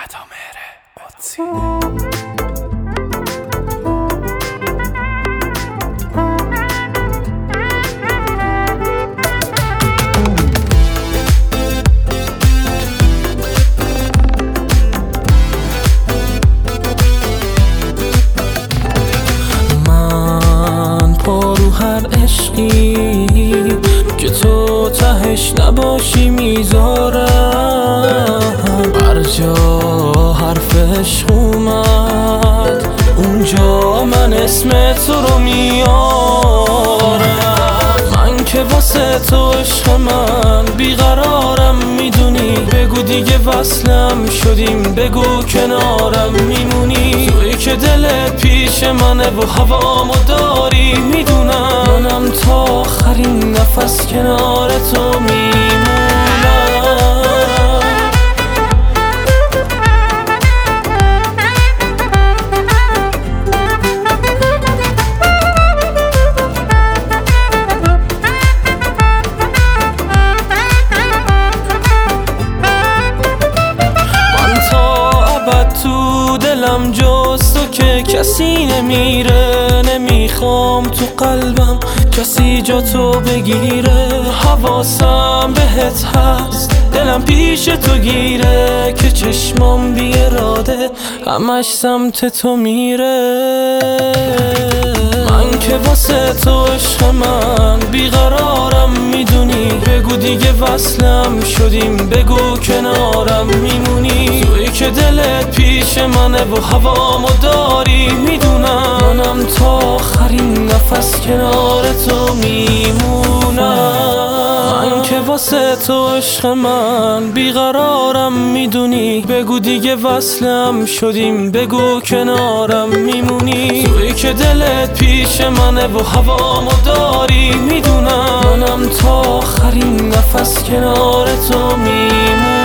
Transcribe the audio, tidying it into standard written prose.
ندامهره قدسی. هر عشقی که تو تهش نباشی میذارم، هر جا حرف عشق اومد اونجا من اسم تو رو میارم. من که واسه تو عشق من بیقرارم میدونی، بگو دیگه وصلم شدیم، بگو کنارم میمونی. توی که دل پیش منه و هوامو داری میدونم، منم تا آخرین نفس کنار تو میمونم. تو دلم جز تو که کسی نمیره، نمیخوام تو قلبم کسی جا تو بگیره. حواسم بهت هست، دلم پیش تو گیره، که چشمام بی اراده همش سمت تو میره. من که واسه تو عشق من بیقرارم میدونی، بگو دیگه وصلم شدیم، بگو کنارم میمونی. توی که دلت پیش منه و هوامو داری میدونم، منم تا آخرین نفس کنار تو میمونم. من که واسه تو عشق من بیقرارم میدونی، بگو دیگه وصلم شدیم، بگو کنارم میمونی. توی که دلت پیش منه و هوامو داری میدونم، منم تا آخرین نفس کنار تو میمونم.